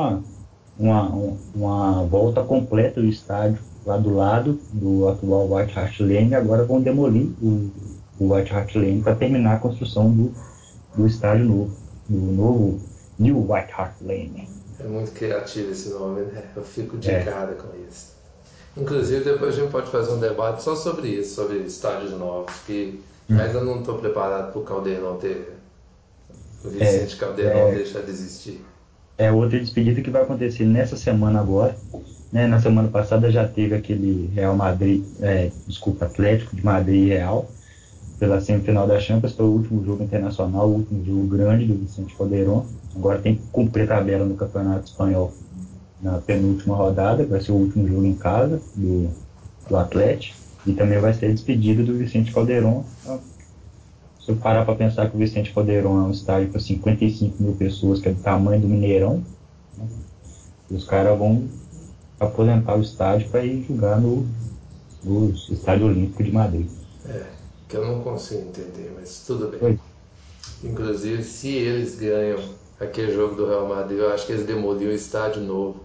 uma volta completa do estádio lá do lado do atual White Hart Lane. Agora vão demolir o White Hart Lane para terminar a construção do estádio novo, do novo New White Hart Lane. É muito criativo esse nome, né? Eu fico de cara com isso. Inclusive, depois a gente pode fazer um debate só sobre isso, sobre estádios novos, que ainda não estou preparado para o Caldeirão ter. O Vicente Caldeirão deixar de existir. Outra despedida que vai acontecer nessa semana agora. Né? Na semana passada já teve aquele Atlético de Madrid e Real, pela semifinal da Champions, foi o último jogo internacional, o último jogo grande do Vicente Caldeirão. Agora tem que cumprir a tabela no Campeonato Espanhol na penúltima rodada, vai ser o último jogo em casa do Atlético, e também vai ser a despedida do Vicente Caldeirão. Se eu parar para pensar que o Vicente Caldeirão é um estádio para 55 mil pessoas, que é do tamanho do Mineirão, né? Os caras vão aposentar o estádio para ir jogar no Estádio Olímpico de Madrid. Que eu não consigo entender, mas tudo bem. Inclusive, se eles ganham aquele jogo do Real Madrid, eu acho que eles demoliram o estádio novo.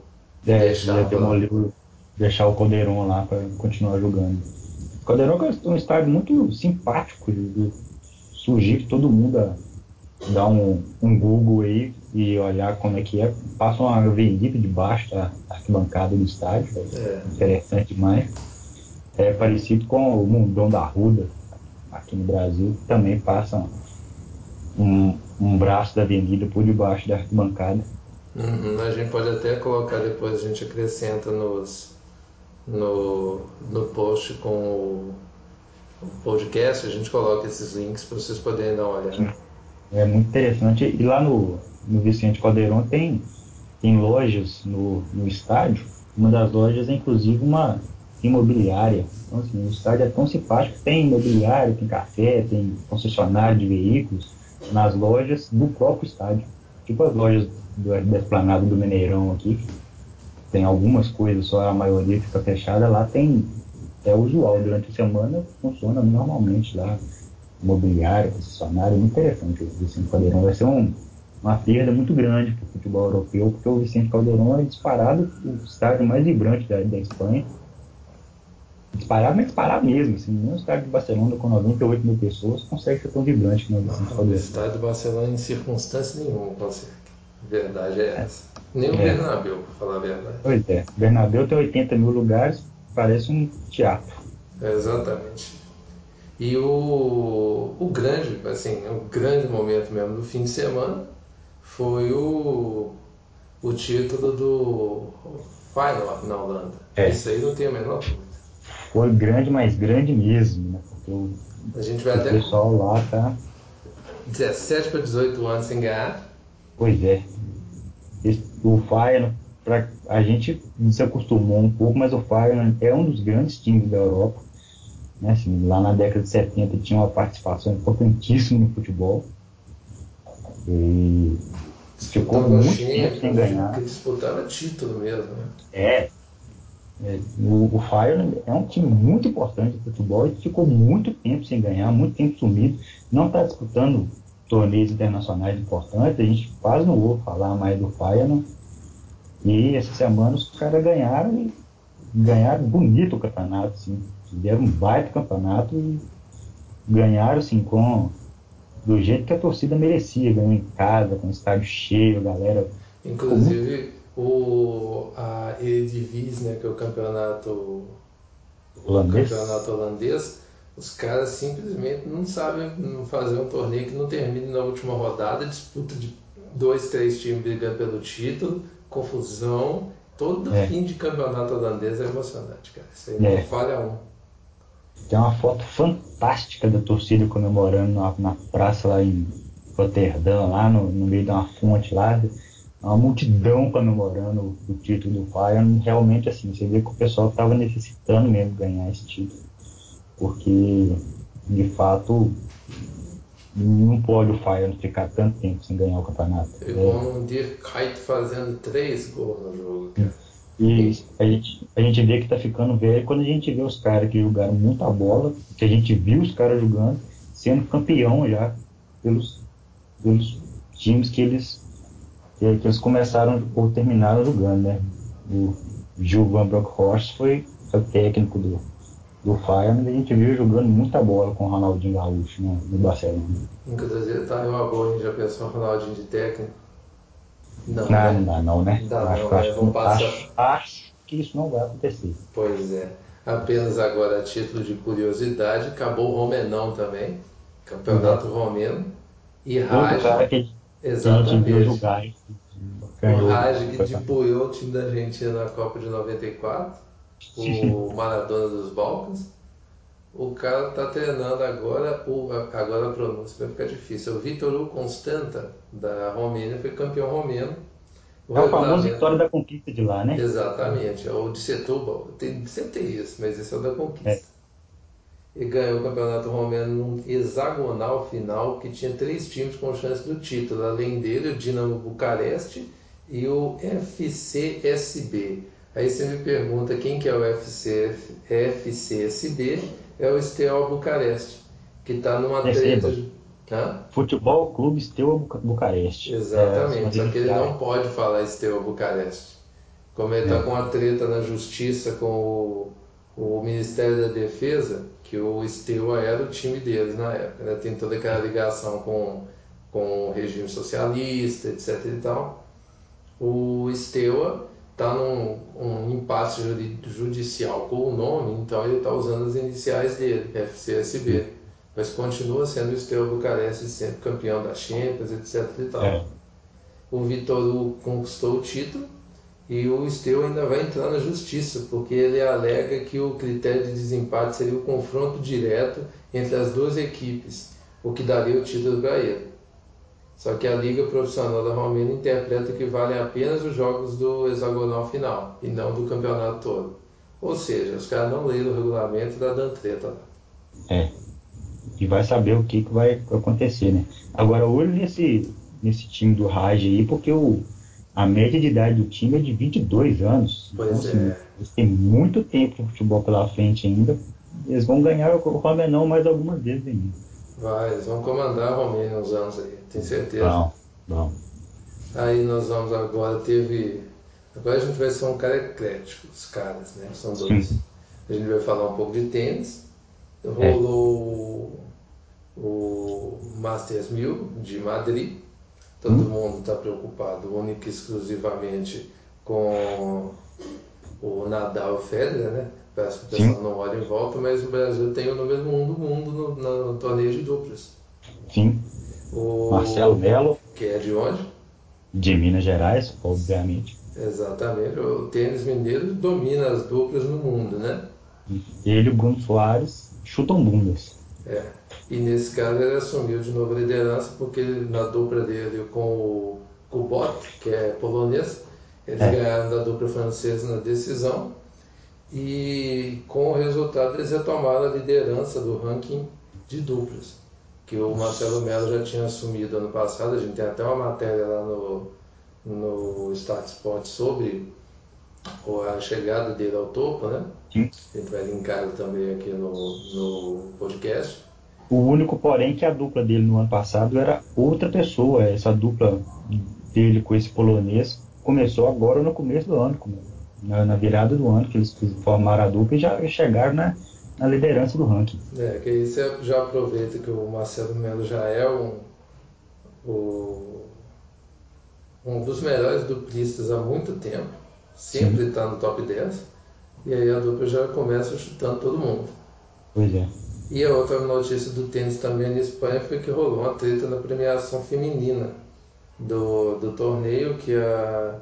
Deixar o Caldeirão lá para continuar jogando. O Caldeirão é um estádio muito simpático, sugiro todo mundo a dar um Google aí e olhar como é que é. Passa uma avenida debaixo da arquibancada do estádio, interessante demais. É parecido com o Mundão da Arruda, aqui no Brasil, que também passa um braço da avenida por debaixo da arquibancada. A gente pode até colocar depois, a gente acrescenta no post com o podcast, a gente coloca esses links para vocês poderem dar uma olhada. É muito interessante. E lá no Vicente Caldeirão tem lojas no estádio. Uma das lojas é inclusive uma imobiliária. Então, assim, o estádio é tão simpático. Tem imobiliária, tem café, tem concessionário de veículos nas lojas do próprio estádio. Tipo as lojas da Esplanada do Mineirão aqui, que tem algumas coisas, só a maioria fica fechada. Lá tem, é usual, durante a semana funciona normalmente lá. Imobiliário, concessionário, muito interessante o Vicente Caldeirão. Vai ser uma perda muito grande para o futebol europeu, porque o Vicente Caldeirão é disparado o estádio mais vibrante da Espanha. Disparado, mas disparado mesmo. Assim, nenhum estádio de Barcelona com 98 mil pessoas consegue ser tão vibrante como o Vicente O Caldeirão. estádio do Barcelona em circunstância nenhuma consegue. A verdade é essa. Nem o É, Bernabéu, para falar a verdade. pois é. Bernabéu tem 80 mil lugares, parece um teatro. Exatamente. E o grande, assim, o grande momento mesmo do fim de semana foi o título do Feyenoord na Holanda. É, Isso aí não tem a menor dúvida. foi grande, mas grande mesmo, né? Porque A gente vai o até pessoal lá tá. 17 para 18 anos sem ganhar. Pois é. O Feyenoord, a gente se acostumou um pouco, mas o Feyenoord é um dos grandes times da Europa. Né? Assim, lá na década de 70 tinha uma participação importantíssima no futebol e ficou Disputava muito tempo sem Champions, que ganhar. disputava título mesmo, né? É, o Feyenoord é um time muito importante de futebol e ficou muito tempo sem ganhar, muito tempo sumido. Não está disputando torneios internacionais importantes. A gente quase não ouve falar mais do Feyenoord. E essa semana os caras ganharam e ganharam bonito o campeonato, assim. Fizeram um baita campeonato e ganharam, assim, do jeito que a torcida merecia. Ganhou em casa, com o estádio cheio, a galera ficou muito Inclusive a Eredivisie, né, que é o campeonato holandês. holandês, os caras simplesmente não sabem fazer um torneio que não termine na última rodada, disputa de 2, 3 times brigando pelo título, confusão. Todo É, fim de campeonato holandês é emocionante, cara. Isso aí não é. falha um. Tem uma foto fantástica da torcida comemorando na praça lá em Roterdã, lá no meio de uma fonte lá. Uma multidão comemorando o título do Bayern. Realmente, assim, você vê que o pessoal estava necessitando mesmo ganhar esse título. Porque, de fato, não pode o Bayern ficar tanto tempo sem ganhar o campeonato. E com o Dirk Kuyt fazendo 3 gols no jogo, cara. E a gente vê que está ficando velho quando a gente vê os caras que jogaram muita bola, que a gente viu os caras jogando, sendo campeão já pelos times que eles começaram ou terminaram jogando, né? O Gil Van Bronckhorst foi o técnico do Feyenoord, a gente viu jogando muita bola com o Ronaldinho Gaúcho no Barcelona. Inclusive, tá aí uma boa, a gente já pensou no Ronaldinho de técnico. Não, Não, não né? dá não, né? Não dá Acho, não, né? acho, Vou passar. acho que isso não vai acontecer. Pois é. Apenas agora, a título de curiosidade, acabou o Romenão também. Pois é. Campeonato Romeno. E Outro Raj, cara que a gente viu exatamente. jogar e O ganhou Raj o que campeonato. depoiou o time da Argentina na Copa de 94, o Maradona dos Balcãs. O cara está treinando agora, agora a pronúncia vai ficar difícil. O Vitor Hugo Constanta, da Romênia, foi campeão romeno. O É o famoso regulamento, Vitória da Conquista de lá, né? exatamente, é o de Setúbal. Sempre tem isso, mas esse é o da É, conquista. E ganhou o campeonato romeno num hexagonal final que tinha 3 times com chance do título. Além dele, o Dinamo Bucareste e o FCSB. Aí você me pergunta quem que é o FCSB? É o Steaua Bucareste, que está numa perceba, treta. Hã? Futebol Clube Steaua Bucareste. São as Exatamente, só que ele não iniciais. pode falar Steaua Bucareste. Como ele está É, com uma treta na justiça com o Ministério da Defesa, que o Steaua era o time deles na época, né? Tem toda aquela ligação com o regime socialista, etc e tal. O Steaua está num impasse judicial com o nome, então ele está usando as iniciais dele, FCSB. Mas continua sendo o Steaua Bucareste sempre campeão da Champions, etc e tal. é. o Vitor Hugo conquistou o título e o Esteu ainda vai entrar na justiça, porque ele alega que o critério de desempate seria o confronto direto entre as duas equipes, o que daria o título para ele. Só que a Liga Profissional da Romênia interpreta que valem apenas os jogos do hexagonal final e não do campeonato todo. Ou seja, os caras não leram o regulamento e tá dando treta lá. E vai saber o que vai acontecer, né? Agora, olho nesse time do Raj aí, porque a média de idade do time é de 22 anos. Pois então, assim, é. eles têm muito tempo de futebol pela frente ainda. Eles vão ganhar o Romenão mais algumas vezes ainda. Eles vão comandar a Romênia uns anos aí, tenho certeza. Bom. Aí nós vamos agora, agora a gente vai ser um cara eclético, os caras, né? São dois. Sim. A gente vai falar um pouco de tênis. Rolou o Masters 1000 de Madrid. Todo mundo está preocupado única e exclusivamente com o Nadal e o Federer, né? Parece que o pessoal não olha em volta, mas o Brasil tem o número 1 do mundo no torneio de duplas. Sim. Marcelo Melo. Que é de onde? De Minas Gerais, obviamente. Exatamente. O tênis mineiro domina as duplas no mundo, né? Ele e o Bruno Soares chutam bundas. E nesse caso ele assumiu de novo a liderança porque na dupla dele com o Kubot, que é polonês, eles ganharam da dupla francesa na decisão e com o resultado eles retomaram a liderança do ranking de duplas, que o Marcelo Melo já tinha assumido ano passado. A gente tem até uma matéria lá no Start Sport sobre a chegada dele ao topo, né? Sim. A gente vai linkar também aqui no podcast. O único, porém, que a dupla dele no ano passado era outra pessoa. Essa dupla dele com esse polonês começou agora no começo do ano, na virada do ano, que eles formaram a dupla e já chegaram na liderança do ranking. Que aí você já aproveita que o Marcelo Melo já é um dos melhores duplistas há muito tempo, sempre está no top 10, e aí a dupla já começa chutando todo mundo. Pois é. E a outra notícia do tênis também na Espanha foi que rolou uma treta na premiação feminina do torneio, que a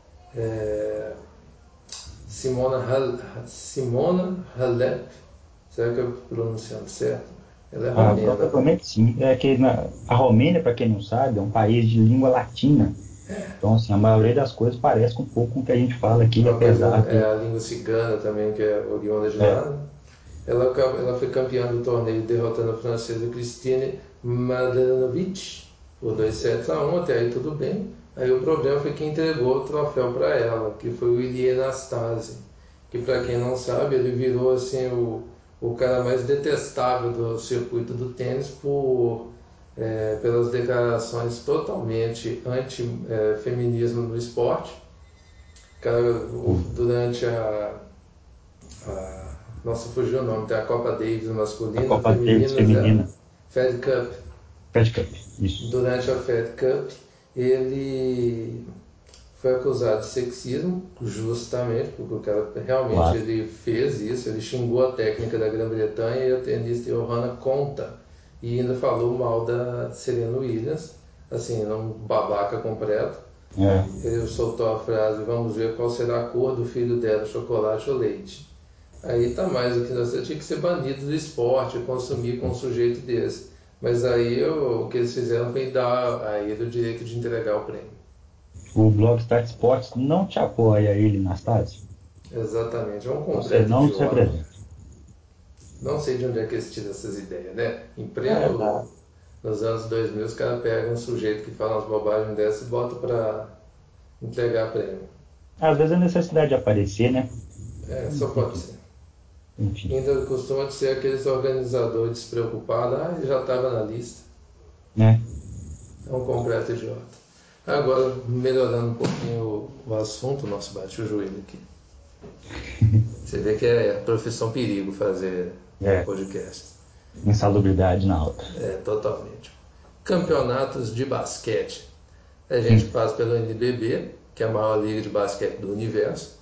Simona Halep, será que eu estou pronunciando certo? Ela é romena. Provavelmente sim. A Romênia, para quem não sabe, é um país de língua latina. Então, assim, a maioria das coisas parece um pouco com o que a gente fala aqui, apesar de... a língua cigana também, que é oriunda de lá, né? Ela foi campeã do torneio derrotando a francesa Christine Mladenovic por 2-1, até aí tudo bem. Aí o problema foi que entregou o troféu para ela, que foi o Ilie Nastase, que para quem não sabe, ele virou assim o cara mais detestável do circuito do tênis pelas declarações totalmente anti-feminismo no esporte. Durante nossa, fugiu o nome, tem a Copa Davis masculina, A Copa Davis feminina. Fed Cup. Fed Cup, isso. Durante a Fed Cup, ele foi acusado de sexismo, justamente, porque o cara realmente ele fez isso, ele xingou a técnica da Grã-Bretanha e a tenista Johanna Konta, e ainda falou mal da Serena Williams, assim, um babaca completo. Ele soltou a frase: vamos ver qual será a cor do filho dela, chocolate ou leite. Aí tá mais do que você tinha que ser banido do esporte, consumir com um sujeito desse. Mas aí o que eles fizeram foi dar a ele o direito de entregar o prêmio. O blog Start Sports não te apoia ele, Anastácio? Exatamente, é um completo Você não se idiota. representa. Não sei de onde é que eles tiram essas ideias, né? Em pleno, nos anos 2000, os caras pegam um sujeito que fala umas bobagens dessas e botam pra entregar prêmio. Às vezes a necessidade de aparecer, né? Só pode ser. Enfim. Ainda costuma ser aqueles organizadores despreocupados, ele já estava na lista. Né? É um completo idiota. Agora, melhorando um pouquinho o assunto, nosso bate o joelho aqui. Você vê que é profissão perigo fazer podcast. Insalubridade na alta. Totalmente. Campeonatos de basquete. A gente passa pelo NBB, que é a maior liga de basquete do universo.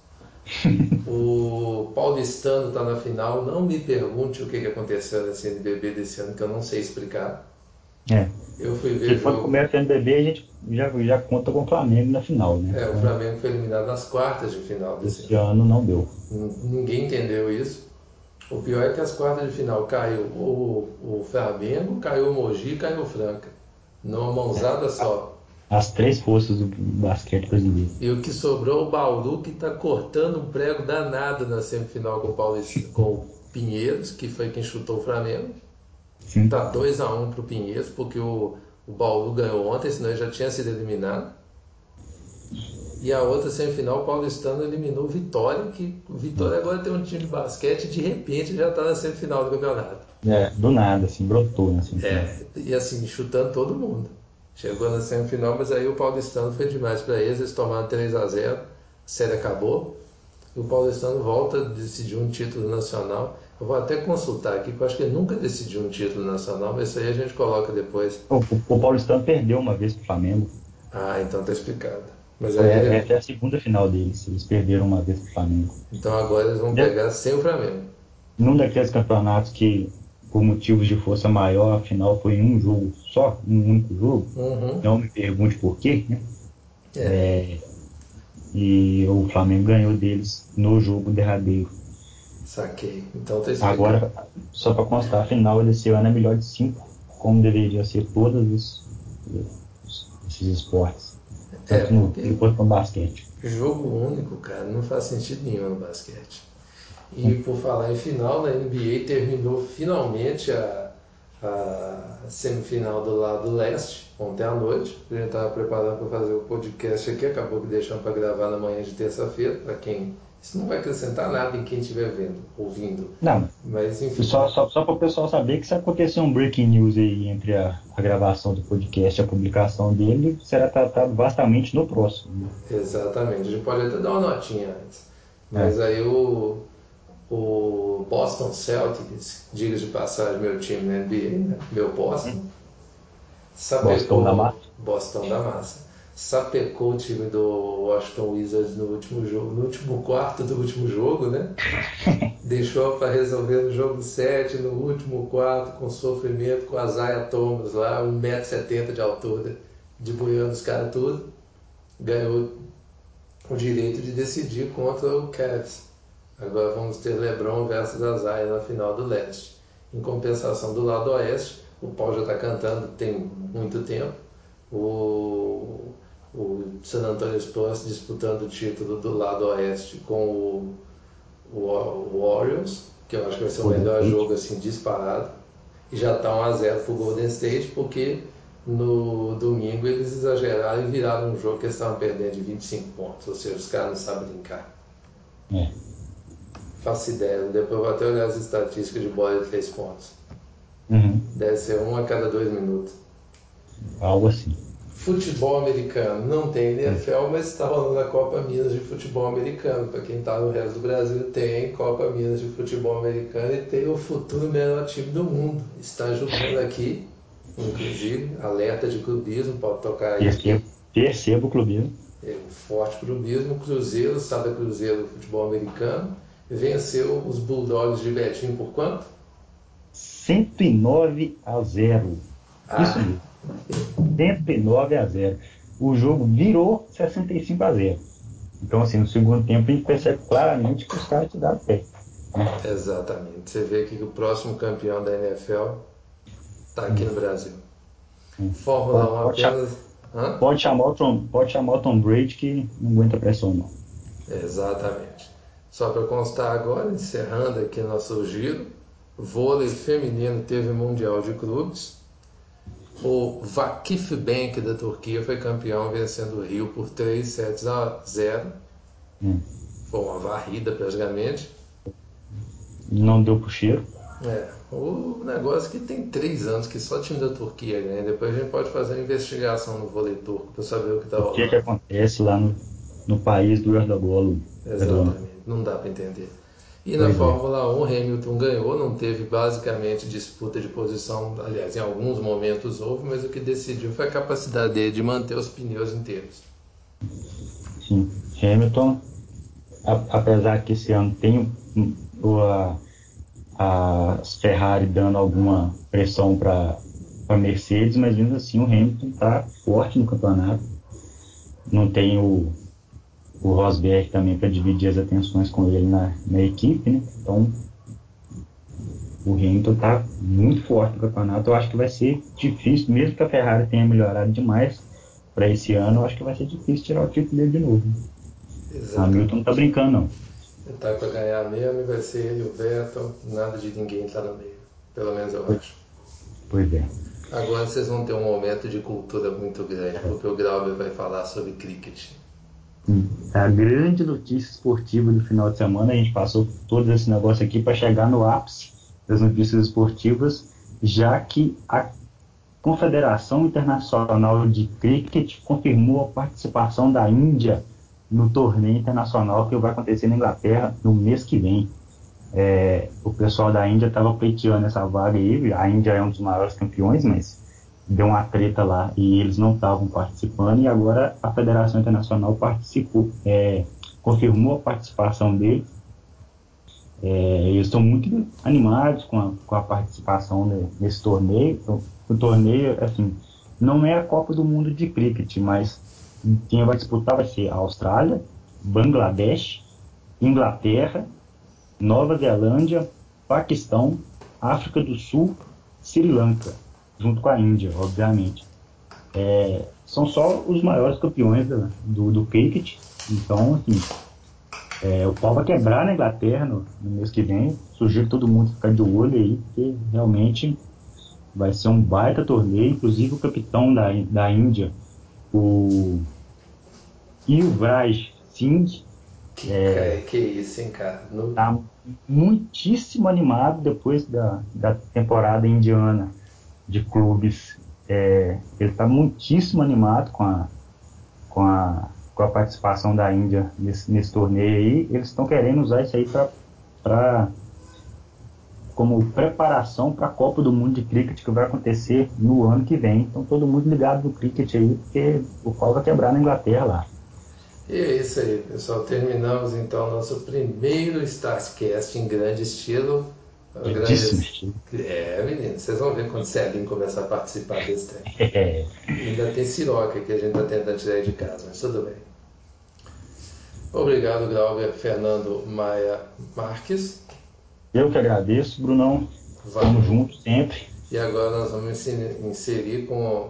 O paulistano está na final. Não me pergunte o que aconteceu nesse NBB desse ano, que eu não sei explicar. É. Eu fui ver Se o for jogo. começa o NBB, a gente já conta com o Flamengo na final, né? O Flamengo foi eliminado nas quartas de final desse Esse ano. ano não deu. Ninguém entendeu isso. O pior é que as quartas de final caiu o Flamengo, caiu o Mogi e caiu o Franca. Numa mãozada só. As três forças do basquete brasileiro. E o que sobrou, o Bauru, que está cortando um prego danado na semifinal com o Pinheiros, que foi quem chutou o Flamengo. Sim. Tá 2-1 pro Pinheiros, porque o Bauru ganhou ontem, senão ele já tinha sido eliminado. E a outra semifinal, o Paulistano eliminou o Vitória, que o Vitória agora tem um time de basquete e de repente já está na semifinal do campeonato. Do nada, assim, brotou na semifinal. E assim, chutando todo mundo. Chegou na semifinal, mas aí o Paulistano foi demais para eles tomaram 3-0, a série acabou. E o Paulistano volta a decidir um título nacional. Eu vou até consultar aqui, porque eu acho que ele nunca decidiu um título nacional, mas isso aí a gente coloca depois. O Paulistano perdeu uma vez pro Flamengo. Ah, então tá explicado. Mas aí, Essa é a segunda final deles. Eles perderam uma vez pro Flamengo. então agora eles vão pegar sem o Flamengo. Num daqueles campeonatos que, por motivos de força maior, a final foi em um jogo só, um único jogo. Uhum. Não me pergunte por quê, né? E o Flamengo ganhou deles no jogo derradeiro. Saquei. Então tá explicado. Agora, só para constar, a final desse ano é melhor de 5, como deveria ser todos esses esportes. Tanto Porque quanto no basquete. jogo único, cara, não faz sentido nenhum no basquete. E por falar em final, na NBA terminou finalmente a semifinal do lado leste, ontem à noite. A gente estava preparando para fazer o podcast aqui, acabou que deixamos para gravar na manhã de terça-feira, para quem... Isso não vai acrescentar nada em quem estiver ouvindo. Não, mas enfim. só para o pessoal saber que se acontecer um breaking news aí entre a gravação do podcast e a publicação dele, será tratado vastamente no próximo. Exatamente, a gente pode até dar uma notinha antes. Mas aí o Boston Celtics, diga de passagem, meu time na NBA, né? Meu Boston, sapecou Boston da massa. Sapecou o time do Washington Wizards no último jogo, no último quarto do último jogo, né? Deixou para resolver no jogo 7, no último quarto, com sofrimento, com a Isaiah Thomas lá, 1,70 m de altura, debuiando os caras tudo. Ganhou o direito de decidir contra o Cavs. Agora vamos ter LeBron versus Isaiah na final do leste. Em compensação, do lado oeste, o pau já está cantando tem muito tempo. O San Antonio Spurs disputando o título do lado oeste com o Warriors, que eu acho que vai ser o melhor jogo assim, disparado. E já está 1-0 para o Golden State, porque no domingo eles exageraram e viraram um jogo que eles estavam perdendo de 25 pontos. Ou seja, os caras não sabem brincar. Faço ideia, depois eu vou até olhar as estatísticas de bola de 3 pontos. Deve ser 1 a cada 2 minutos. Algo assim. Futebol americano, não tem NFL, mas está rolando a Copa Minas de futebol americano. Para quem está no resto do Brasil, tem Copa Minas de futebol americano e tem o futuro melhor time do mundo. Está jogando aqui, inclusive, alerta de clubismo, pode tocar aí. Percebo o clubismo. Um forte clubismo, Cruzeiro, sabe Cruzeiro do futebol americano, venceu os Bulldogs de Betim por quanto? 109-0. Isso mesmo. 109-0. O jogo virou 65-0. Então, assim, no segundo tempo a gente percebe claramente que os caras te dão pé. Exatamente. Você vê que o próximo campeão da NFL está aqui no Brasil. Fórmula 1 apenas... Pode chamar o Tom Brady que não aguenta pressão, não. Exatamente. Só para constar agora, encerrando aqui nosso giro, vôlei feminino teve Mundial de Clubes. O Vakifbank da Turquia foi campeão, vencendo o Rio por 3-0. Foi uma varrida praticamente. Não deu pro cheiro. O negócio que tem 3 anos que só time da Turquia ganha. Depois a gente pode fazer uma investigação no vôlei turco para saber o que está rolando. O que acontece lá no país do Erdogolo? Exatamente, não dá para entender. E na Fórmula 1, Hamilton ganhou, não teve basicamente disputa de posição, aliás, em alguns momentos houve, mas o que decidiu foi a capacidade dele de manter os pneus inteiros. Sim, Hamilton, apesar que esse ano tem a Ferrari dando alguma pressão para a Mercedes, mas mesmo assim o Hamilton está forte no campeonato. Não tem o Rosberg também para dividir as atenções com ele na equipe, né? Então o Hamilton está muito forte no campeonato. Eu acho que vai ser difícil, mesmo que a Ferrari tenha melhorado demais para esse ano, eu acho que vai ser difícil tirar o título dele de novo. Exatamente. Hamilton não está brincando, não. Ele está para ganhar mesmo e vai ser ele, o Vettel, nada de ninguém estar no meio. Pelo menos eu acho. Pois é. Agora vocês vão ter um momento de cultura muito grande, porque o Grauber vai falar sobre cricket. A grande notícia esportiva do final de semana, a gente passou todo esse negócio aqui para chegar no ápice das notícias esportivas, já que a Confederação Internacional de Cricket confirmou a participação da Índia no torneio internacional que vai acontecer na Inglaterra no mês que vem. O pessoal da Índia estava pleiteando essa vaga aí, a Índia é um dos maiores campeões, mas deu uma treta lá e eles não estavam participando, e agora a Federação Internacional confirmou a participação deles. Eles estão muito animados com a participação nesse torneio. Então, o torneio, assim, não é a Copa do Mundo de Cricket, mas quem vai disputar vai ser a Austrália, Bangladesh, Inglaterra, Nova Zelândia, Paquistão, África do Sul, Sri Lanka, junto com a Índia, obviamente. São só os maiores campeões do cricket. Então, assim, o pau vai quebrar na Inglaterra no mês que vem. Sugiro todo mundo ficar de olho aí, porque realmente vai ser um baita torneio. Inclusive o capitão da Índia, o Yuvraj Singh, que isso, hein, cara? Tá muitíssimo animado depois da temporada indiana de clubes. Ele está muitíssimo animado com a participação da Índia nesse torneio aí. Eles estão querendo usar isso aí como preparação para a Copa do Mundo de Cricket que vai acontecer no ano que vem. Então todo mundo ligado no cricket aí, porque o pau vai quebrar na Inglaterra lá. E é isso aí, pessoal. Terminamos então nosso primeiro StartCast em grande estilo. Grandíssimo estilo. Menino, vocês vão ver quando o Celinho começar a participar desse tempo. Ainda tem Siroca que a gente está tentando tirar de casa, mas tudo bem. Obrigado, Grauber Fernando Maia Marques. Eu que agradeço, Brunão. Vamos juntos sempre. E agora nós vamos encerrar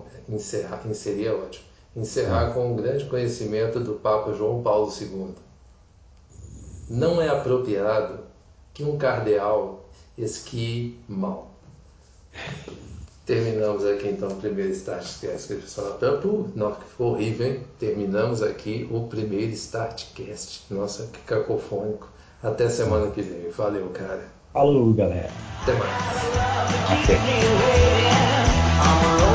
com um grande conhecimento do Papa João Paulo II. Não é apropriado que um cardeal esquie mal. Terminamos aqui então o primeiro StartCast. Que não, que ficou horrível, hein? Terminamos aqui o primeiro StartCast. Nossa, que cacofônico. Até semana que vem. Valeu, cara. Falou, galera. Até mais. Até.